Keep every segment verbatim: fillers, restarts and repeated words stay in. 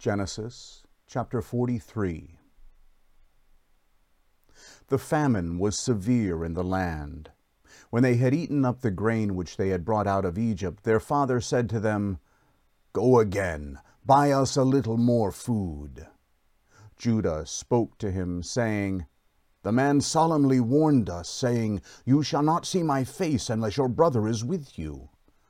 Genesis chapter forty-three. The famine was severe in the land. When they had eaten up the grain which they had brought out of Egypt, their father said to them, "Go again, buy us a little more food." Judah spoke to him, saying, "The man solemnly warned us, saying, 'You shall not see my face unless your brother is with you.'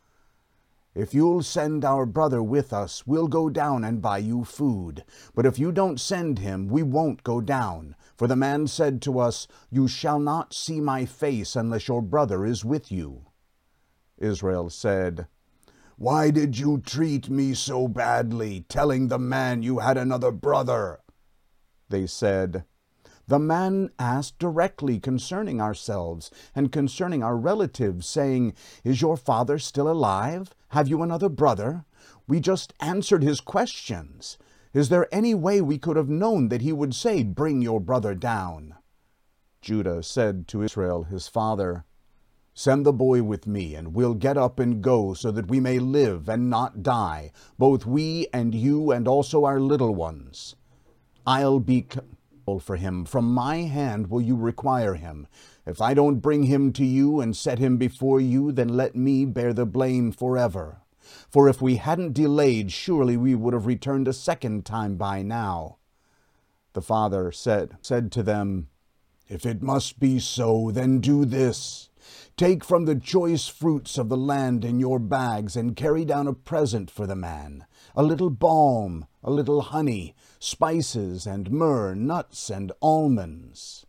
If you'll send our brother with us, we'll go down and buy you food. But if you don't send him, we won't go down. For the man said to us, 'You shall not see my face unless your brother is with you.'" Israel said, "Why did you treat me so badly, telling the man you had another brother?" They said, "The man asked directly concerning ourselves and concerning our relatives, saying, 'Is your father still alive? Have you another brother?' We just answered his questions. Is there any way we could have known that he would say, 'Bring your brother down'?" Judah said to Israel his father, "Send the boy with me, and we'll get up and go, so that we may live and not die, both we and you and also our little ones. I'll be for him. From my hand will you require him. If I don't bring him to you and set him before you, then let me bear the blame forever. For if we hadn't delayed, surely we would have returned a second time by now." The father said, said to them, "If it must be so, then do this. Take from the choice fruits of the land in your bags and carry down a present for the man, a little balm, a little honey, spices and myrrh, nuts and almonds.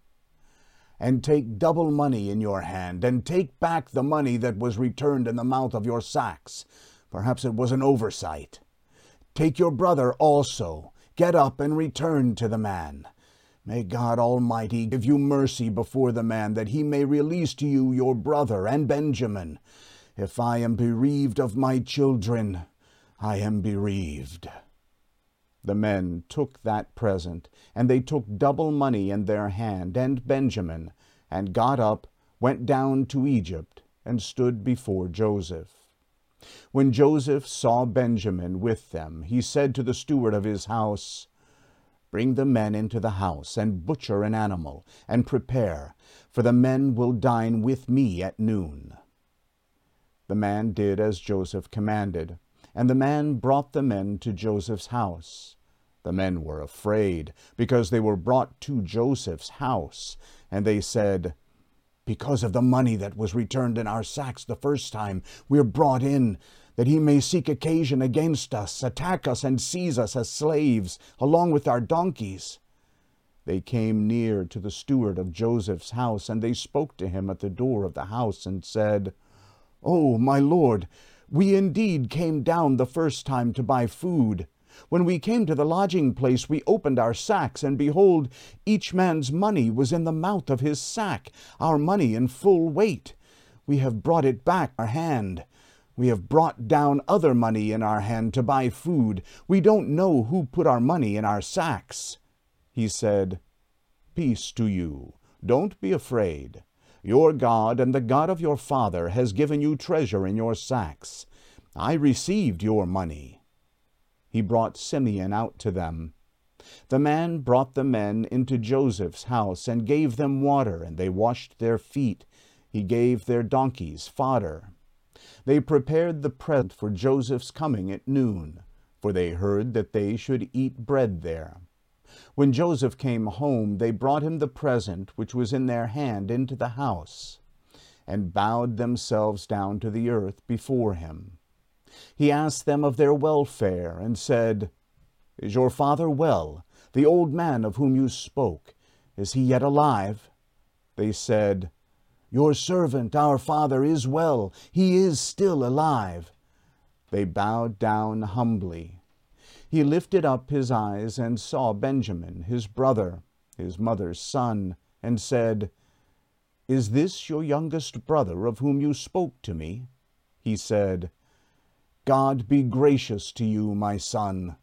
And take double money in your hand, and take back the money that was returned in the mouth of your sacks. Perhaps it was an oversight. Take your brother also. Get up and return to the man. May God Almighty give you mercy before the man, that he may release to you your brother and Benjamin. If I am bereaved of my children, I am bereaved." The men took that present, and they took double money in their hand, and Benjamin, and got up, went down to Egypt, and stood before Joseph. When Joseph saw Benjamin with them, he said to the steward of his house, "Bring the men into the house, and butcher an animal, and prepare, for the men will dine with me at noon." The man did as Joseph commanded, and the man brought the men to Joseph's house. The men were afraid, because they were brought to Joseph's house, and they said, "Because of the money that was returned in our sacks the first time, we are brought in, that he may seek occasion against us, attack us, and seize us as slaves, along with our donkeys." They came near to the steward of Joseph's house, and they spoke to him at the door of the house, and said, "Oh, my lord, we indeed came down the first time to buy food. When we came to the lodging place, we opened our sacks, and behold, each man's money was in the mouth of his sack, our money in full weight. We have brought it back our hand. We have brought down other money in our hand to buy food. We don't know who put our money in our sacks." He said, "Peace to you. Don't be afraid. Your God and the God of your father has given you treasure in your sacks. I received your money." He brought Simeon out to them. The man brought the men into Joseph's house and gave them water, and they washed their feet. He gave their donkeys fodder. They prepared the present for Joseph's coming at noon, for they heard that they should eat bread there. When Joseph came home, they brought him the present which was in their hand into the house, and bowed themselves down to the earth before him. He asked them of their welfare, and said, "Is your father well, the old man of whom you spoke? Is he yet alive?" They said, "Your servant, our father, is well. He is still alive." They bowed down humbly. He lifted up his eyes and saw Benjamin, his brother, his mother's son, and said, "Is this your youngest brother of whom you spoke to me?" He said, "God be gracious to you, my son."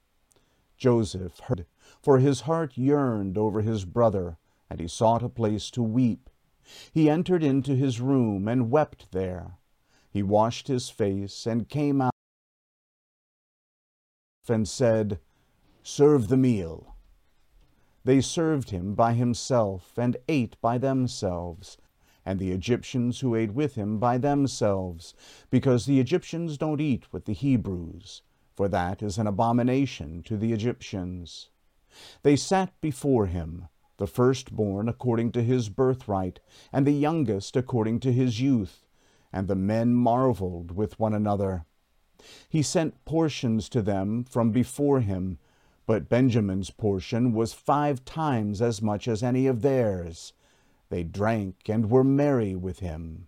Joseph heard, for his heart yearned over his brother, and he sought a place to weep. He entered into his room and wept there. He washed his face and came out and said, Serve the meal." They served him by himself, and ate by themselves, and the Egyptians who ate with him by themselves, because the Egyptians don't eat with the Hebrews, for that is an abomination to the Egyptians. They sat before him, the firstborn according to his birthright, and the youngest according to his youth, and the men marveled with one another. He sent portions to them from before him, but Benjamin's portion was five times as much as any of theirs. They drank and were merry with him.